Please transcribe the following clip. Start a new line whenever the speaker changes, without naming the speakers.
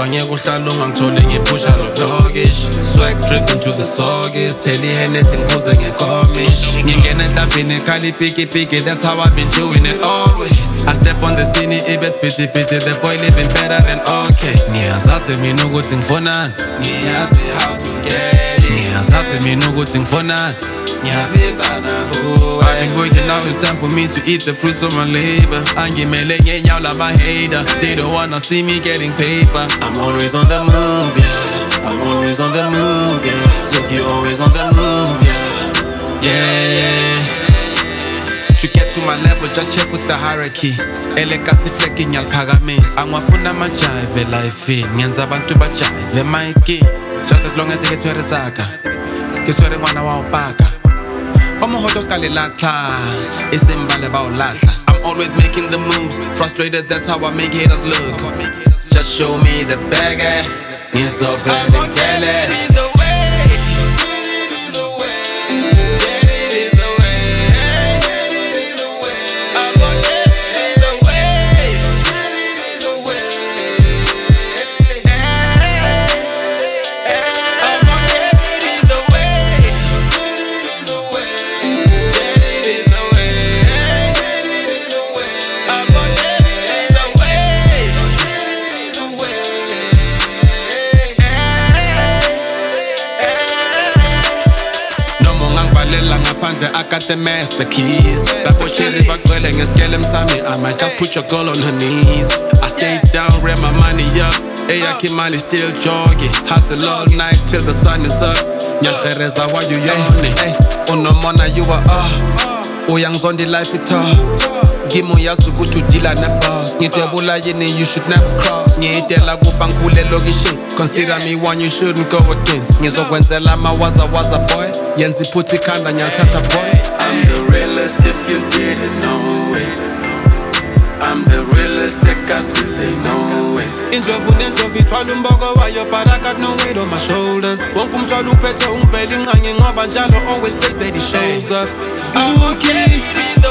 kodwa ngeke uhlale ungangitholi ngiphusha lo doggish. Swag dripping to the soggies, tell Hennessy ngiphuze ngekomish. Ngingena enhlabhini ekhala ipiki, that's how I've been doing it always. I step on the scene, ibe spitty, the boy living better than okay. Ngiyazazi mina ukuthi ngifonani, ngiyazi how to get it. Ngiyazazi mina ukuthi ngifonani, ngiyabizana kuwe. I've been working, now it's time for me to eat the fruits of my labor. Angimele ngenyawo lama hater, they don't wanna see me getting paper. I'm always on the move, yeah. I'm always on the move, yeah. So you always on the move, yeah. Yeah. To get to my level, just check with the hierarchy. Elegasi fleki nyalphakamisa. Angwafuna amajive life, ngenza abantu bajive Mikey. Just as long as ngithwere saka, ngithwere ngwana wa upaka. Omohodo skalelahla, isimbale bawulahla. I'm always making the moves, frustrated that's how I make haters look. Just show me the bag, ngizovele ngitele. I got the master keys. Babocheri bagwele ngeskele msami. I might just put your girl on her knees. I stay down, ran my money up. Eyakimali still jogging. Hustle all night till the sun is up. Nyakhereza why you yawning? Unomona you are Uyangzondi life it up. Gimo yasukuthi udila neboss. Ngitwebula yini you should never cross. Ngiyitela kufa ngikhule lokishi. Consider me one you shouldn't go against. Ngizokwenzela amawaza boy. Yenza iphutha ikhanda nyalithatha boy. I'm the realest if you didn't know it. I'm the realest ekasi they know it. Indlovu nendlovu ithwala umboko wayo but I got no weight on my shoulders. Wonke umthwalo uphethe ungivela inqangi ngoba njalo always play that he shows up. I'm okay.